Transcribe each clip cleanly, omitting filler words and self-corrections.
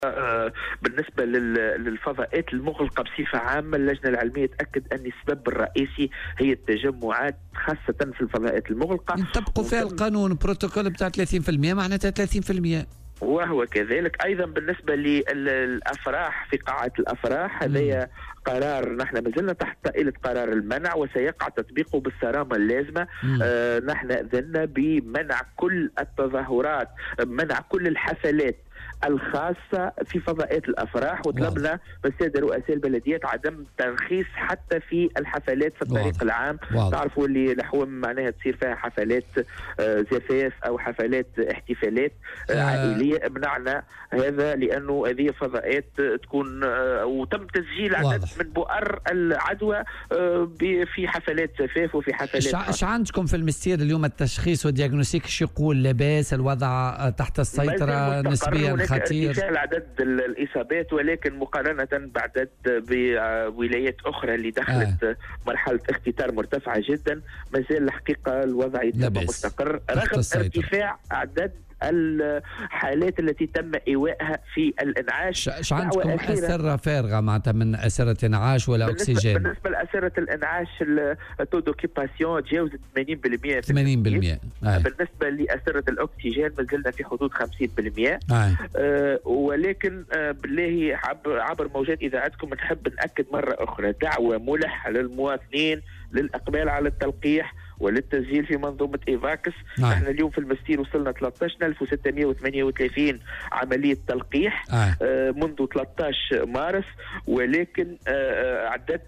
بالنسبة للفضاءات المغلقة بصفة عامة، اللجنة العلمية تأكد أن السبب الرئيسي هي التجمعات خاصة في الفضاءات المغلقة. ينطبقوا فيها القانون بروتوكول بتاع 30% معناتها 30%. وهو كذلك أيضا بالنسبة للأفراح في قاعة الأفراح، هذا قرار نحن ما زلنا تحت طائلة قرار المنع وسيقع تطبيقه بالصرامة اللازمة. نحن أذنا بمنع كل التظاهرات، منع كل الحفلات الخاصة في فضاءات الأفراح، وطلبنا من السادة رؤساء البلديات عدم ترخيص حتى في الحفلات في الطريق العام. تعرفوا اللي لحوم معناها تصير فيها حفلات زفاف أو حفلات احتفالات عائلية، منعنا هذا لأنه هذه فضاءات تكون وتم تسجيل عدد من بؤر العدوى في حفلات زفاف وفي حفلات. ايش عندكم في المستير اليوم التشخيص والدياجنوستيك؟ اش يقول؟ لاباس؟ الوضع تحت السيطرة نسبيا؟ خطير عدد الإصابات، ولكن مقارنة بعدد بولايات أخرى اللي دخلت مرحلة اختطار مرتفعة جدا، ما زال الحقيقة الوضع يتم مستقر رغم ارتفاع عدد الحالات التي تم إيوائها في الإنعاش. ايش عندكم أسرة فارغة معناتها من أسرة إنعاش ولا أكسجين؟ بالنسبة لأسرة الإنعاش التو دوكيباسيون تجاوزت 80%. 80%. بالنسبة لأسرة الأكسجين ما زلنا في حدود 50%. ولكن بالله عبر موجات إذاعتكم نحب نأكد مرة أخرى دعوة ملحة للمواطنين للإقبال على التلقيح وللتسجيل في منظومة إيفاكس. نحن اليوم في المستير وصلنا 13638 عملية تلقيح منذ 13 مارس، ولكن عدد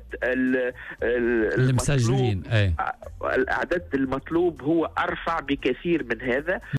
المسجلين العدد المطلوب هو أرفع بكثير من هذا.